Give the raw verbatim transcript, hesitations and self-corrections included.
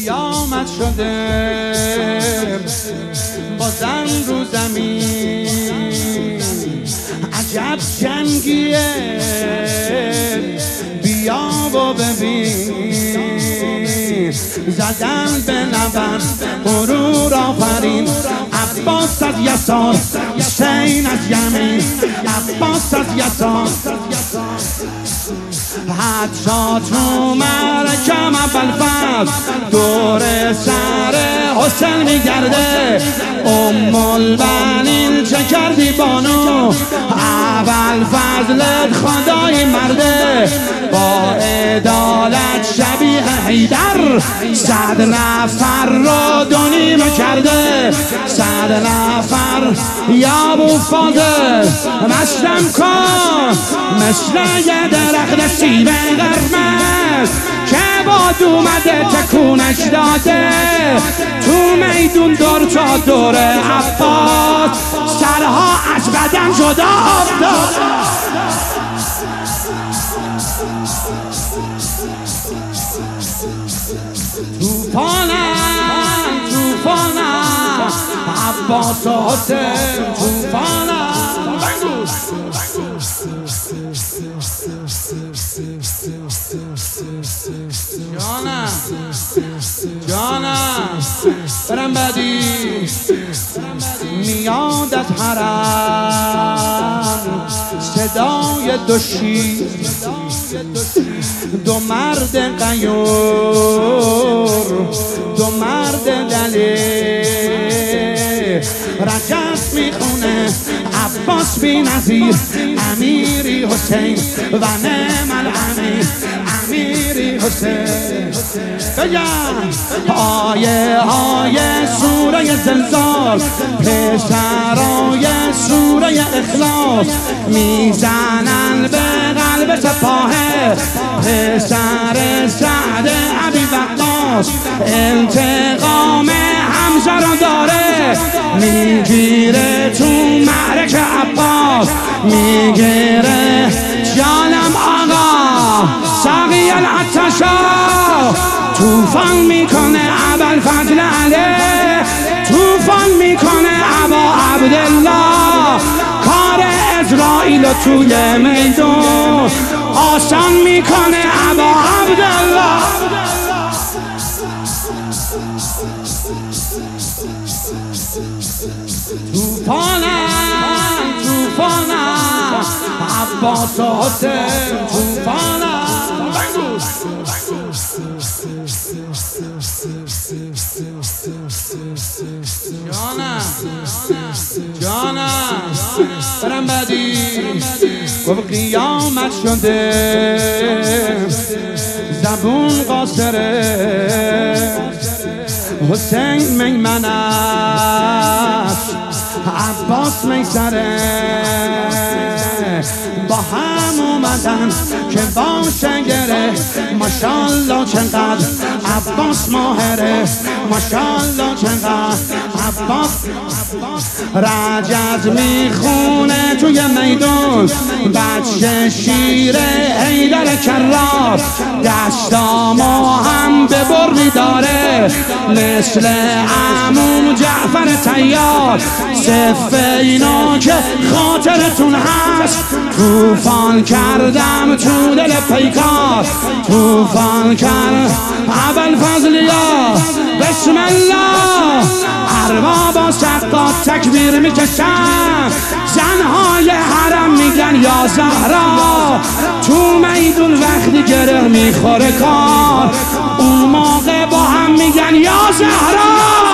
قیامت شده با زن رو زمین، عجب جنگیه بیا و ببین، زدن به نبرد غرور آفرین، عباس از یسار حسین از یمین، عباس از یسار حتی تو مرکم ابوالفضل دور سر حسین میگرده، ام البنین چه کردی بانو ابوالفضلت خدای مرده، با عدالت شبیه حیدر صد نفر رو دونیم کرده، صد نفر یا ابوالفضل مشرم کن مثل یه درخت سیب قرمز که باد اومده تکونش داده، تو میدون دور تا دور عباس سرها از بدن جدا افتاد. توفانم توفانم عباس و حسین، توفانم جانم جانم برم بدی میاد از حرم صدای دو شیر، دو مرد غیور دو مرد دلیل، رجب میخونه عباس بی نظیر، امیری حسین و نعم الامیر، امیری حسین. بگم آیه های سوره زلزال، پسرای سوره اخلاص، میزنن به قلب سپاه پسر سعد ابی وقاص، انتقام حمزه رو داره میگیره تو معرکه عباس، میگیره جانم آقا ساقی العطشا، توفان میکنه ابوالفضل علیه، توفان میکنه ابا عبدالله، کار اسرائیل توی میدون آسان میکنه ابا عبدالله. توفانم توفانم عباس و حسین، توفانم جانم جانم برم بدی گفت قیامت شده زبون قاصره، حسین میمن است عباس میسره، با هم اومدن که باشه گره، ماشالله چقدر عباس ماهره، ماشالله چقدر عباس. رجز میخونه توی میدون بچه شیره حیدر کرات، دستامو هم به بری داره مثل عمو جعفر طیار، صفینو که خاطرتون هست، توفان کردم تو دل پیکار، توفان کرد ابوالفضلیا بسم الله، اربابا سقا تکبیر میکشن، زنهای حرم میگن یا زهرا، تو میدون وقتی گره میخوره کار، اون موقع با هم میگن یا زهرا.